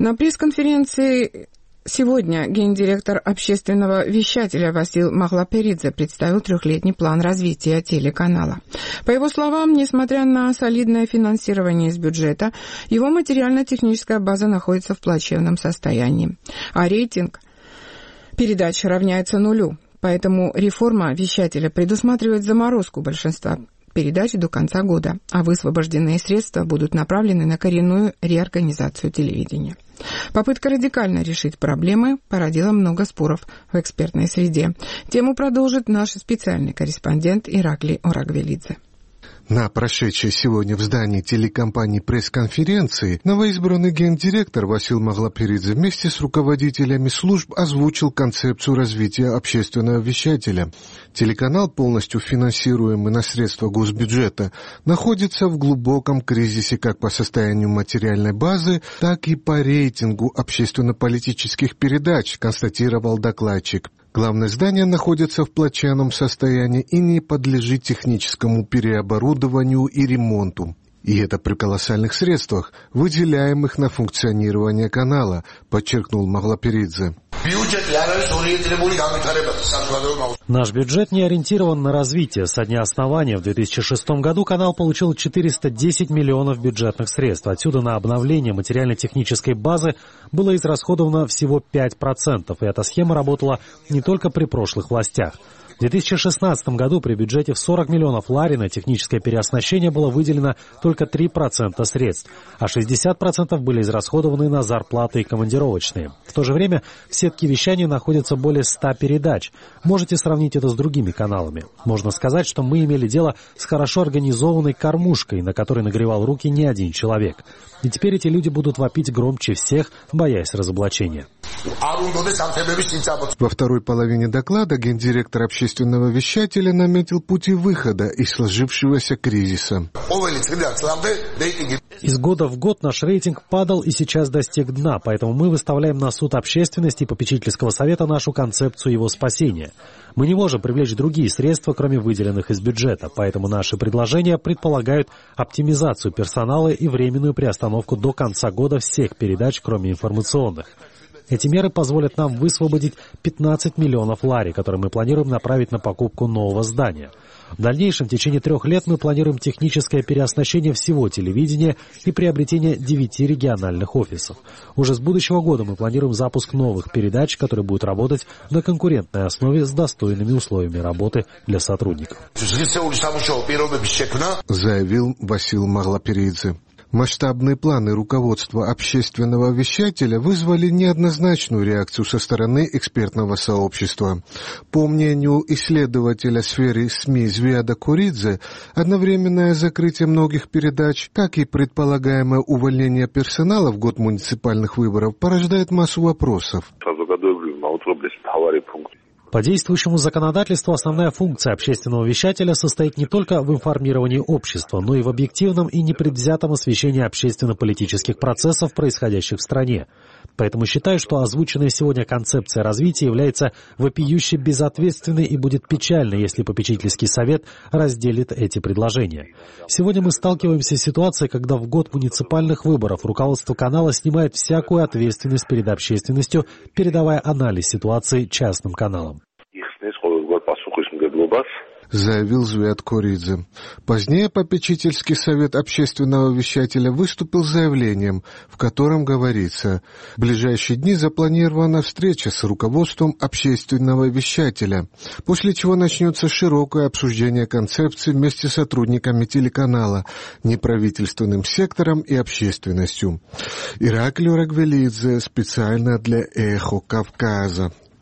На пресс-конференции сегодня гендиректор общественного вещателя Васил Махлаперидзе представил трехлетний план развития телеканала. По его словам, несмотря на солидное финансирование из бюджета, его материально-техническая база находится в плачевном состоянии, а рейтинг передач равняется нулю. Поэтому реформа вещателя предусматривает заморозку большинства передач до конца года, а высвобожденные средства будут направлены на коренную реорганизацию телевидения. Попытка радикально решить проблемы породила много споров в экспертной среде. Тему продолжит наш специальный корреспондент Ираклий Орагвелидзе. На прошедшей сегодня в здании телекомпании пресс-конференции новоизбранный гендиректор Васил Махлаперидзе вместе с руководителями служб озвучил концепцию развития общественного вещателя. Телеканал, полностью финансируемый на средства госбюджета, находится в глубоком кризисе как по состоянию материальной базы, так и по рейтингу общественно-политических передач, констатировал докладчик. Главное здание находится в плачевном состоянии и не подлежит техническому переоборудованию и ремонту. И это при колоссальных средствах, выделяемых на функционирование канала, подчеркнул Махлаперидзе. Наш бюджет не ориентирован на развитие. Со дня основания в 2006 году канал получил 410 миллионов бюджетных средств. Отсюда на обновление материально-технической базы было израсходовано всего 5%. И эта схема работала не только при прошлых властях. В 2016 году при бюджете в 40 миллионов лари на техническое переоснащение было выделено только 3% средств, а 60% были израсходованы на зарплаты и командировочные. В то же время в сетке вещания находится более 100 передач. Можете сравнить это с другими каналами. Можно сказать, что мы имели дело с хорошо организованной кормушкой, на которой нагревал руки не один человек. И теперь эти люди будут вопить громче всех, боясь разоблачения. Во второй половине доклада гендиректор общественного вещателя наметил пути выхода из сложившегося кризиса. Из года в год наш рейтинг падал и сейчас достиг дна, поэтому мы выставляем на суд общественности и попечительского совета нашу концепцию его спасения. Мы не можем привлечь другие средства, кроме выделенных из бюджета, поэтому наши предложения предполагают оптимизацию персонала и временную приостановку до конца года всех передач, кроме информационных. Эти меры позволят нам высвободить 15 миллионов лари, которые мы планируем направить на покупку нового здания. В дальнейшем, в течение 3 лет, мы планируем техническое переоснащение всего телевидения и приобретение 9 региональных офисов. Уже с будущего года мы планируем запуск новых передач, которые будут работать на конкурентной основе с достойными условиями работы для сотрудников. Заявил Васил Махлаперидзе. Масштабные планы руководства общественного вещателя вызвали неоднозначную реакцию со стороны экспертного сообщества. По мнению исследователя сферы СМИ Звиада Куридзе, одновременное закрытие многих передач, как и предполагаемое увольнение персонала в год муниципальных выборов, порождает массу вопросов. По действующему законодательству основная функция общественного вещателя состоит не только в информировании общества, но и в объективном и непредвзятом освещении общественно-политических процессов, происходящих в стране. Поэтому считаю, что озвученная сегодня концепция развития является вопиюще безответственной и будет печально, если попечительский совет разделит эти предложения. Сегодня мы сталкиваемся с ситуацией, когда в год муниципальных выборов руководство канала снимает всякую ответственность перед общественностью, передавая анализ ситуации частным каналам. Заявил Звиад Куридзе. Позднее попечительский совет общественного вещателя выступил с заявлением, в котором говорится: в ближайшие дни запланирована встреча с руководством общественного вещателя, после чего начнется широкое обсуждение концепции вместе с сотрудниками телеканала, неправительственным сектором и общественностью. Ираклий Орагвелидзе специально для «Эхо Кавказа».